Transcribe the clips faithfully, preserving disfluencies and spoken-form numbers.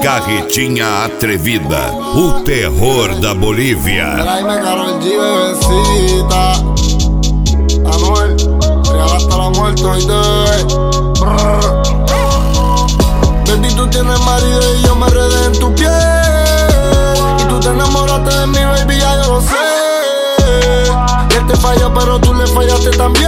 Carretinha Atrevida, o terror da Bolívia. Tráeme Karol G, bebecita. Anuel, real hasta la muerte, oíste. Baby, tú tienes marido y yo me enredé en tu piel. Y tú te enamoraste de mí, baby, ya yo lo sé. Y él te falló, pero tú le fallaste también.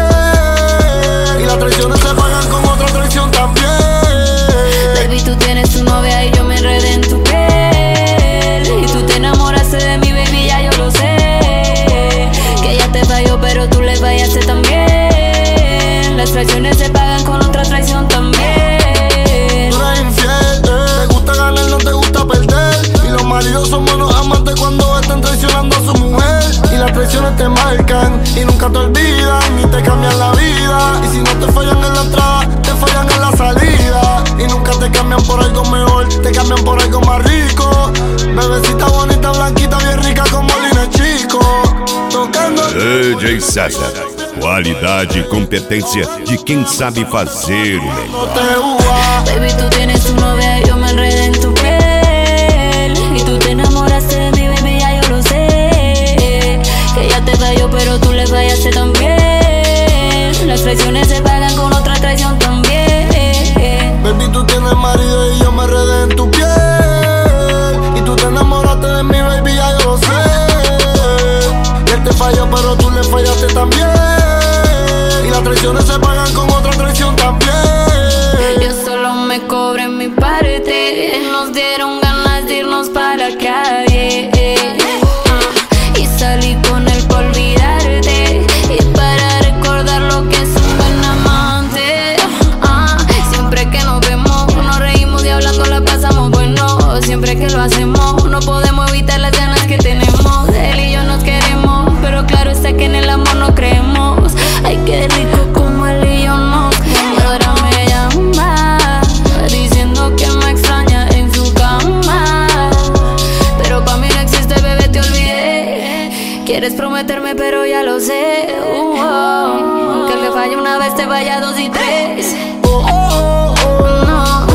Y las traiciones se pagan con otra traición también. Baby, tú tienes tu novia y yo me enredé en tu piel. Y tú te enamoraste de mí, baby, ya yo lo sé. Que ella te falló, pero tú le fallaste también. Las traiciones se pagan con otra traición también. Tú eres infiel, te gusta ganar, no te gusta perder. Y los maridos son buenos amantes cuando están traicionando a su mujer. Y las traiciones te marcan y nunca te olvidan, ni te cambian la vida. Y si no te fallan en la entrada, te fallan en la salida. Y nunca te cambian por algo mejor, te cambian por algo más rico. Bebecita bonita, blanquita, bien rica como Lina Chico. Tocando D J César, qualidade e competência de quem sabe fazer o melhor. Baby, tú tienes tu novia y yo me enredé en tu piel. Y tú te enamoraste de mí, baby, ya yo lo sé. Que ella te falló, pero tú le fallaste también. Las traiciones se pagan con otra traición también. Baby, tú tienes marido y yo me enredé en tu piel. Y tú te enamoraste de mí, baby, ya yo lo sé. Y él te falló, pero tú le fallaste también. Y las traiciones se pagan con otra traición también. Yo solo me cobré mi parte. Nos dieron ganas de irnos para la calle. uh, Y salí con él por olvidarte y para recordar lo que es un buen amante. uh, Siempre que nos vemos, nos reímos y hablando la pasamos bueno. Siempre que lo hacemos, no podemos evitar las ganas que tenemos. Él y yo nos queremos, pero claro está que en el amor no creemos. Ay, qué rico como él y yo nos queremos. Ahora me llama diciendo que me extraña en su cama. Pero pa' mí no existe, bebé, te olvidé. Quieres prometerme, pero ya lo sé. uh, oh. Que el que falla una vez te vaya dos y tres. Oh, oh, oh, no.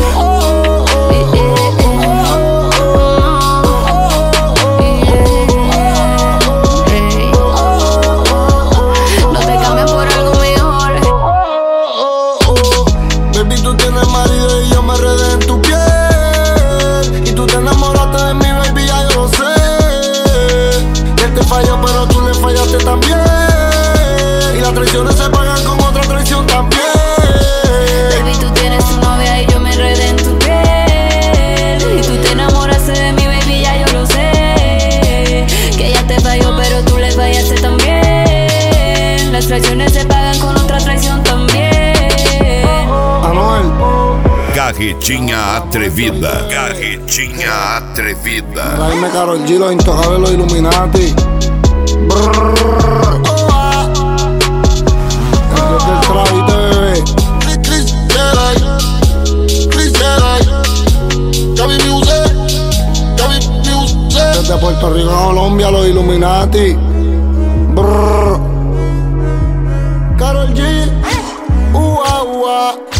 Baby, tú tienes marido y yo me enredé en tu piel. Y tú te enamoraste de mí, baby, ya yo lo sé. Y él te falló, pero tú le fallaste también. Y las traiciones se pagan con otra traición también. Baby, tú tienes tu novia y yo me enredé en tu piel. Y tú te enamoraste de mí, baby, ya yo lo sé. Que ella te falló, pero tú le fallaste también. Las traiciones se pagan con otra traición también. Anuel, Carretinha Atrevida. Carretinha Atrevida. tráeme Karol G, los intocables, los Illuminati. Brrr, oh, ah. El dios del travite, bebé. Chris Jedi, Chris Jedi. Gaby Music, Gaby Music. Desde Puerto Rico a Colombia, los Illuminati. Brrr. Karol G, uh, uh, uh.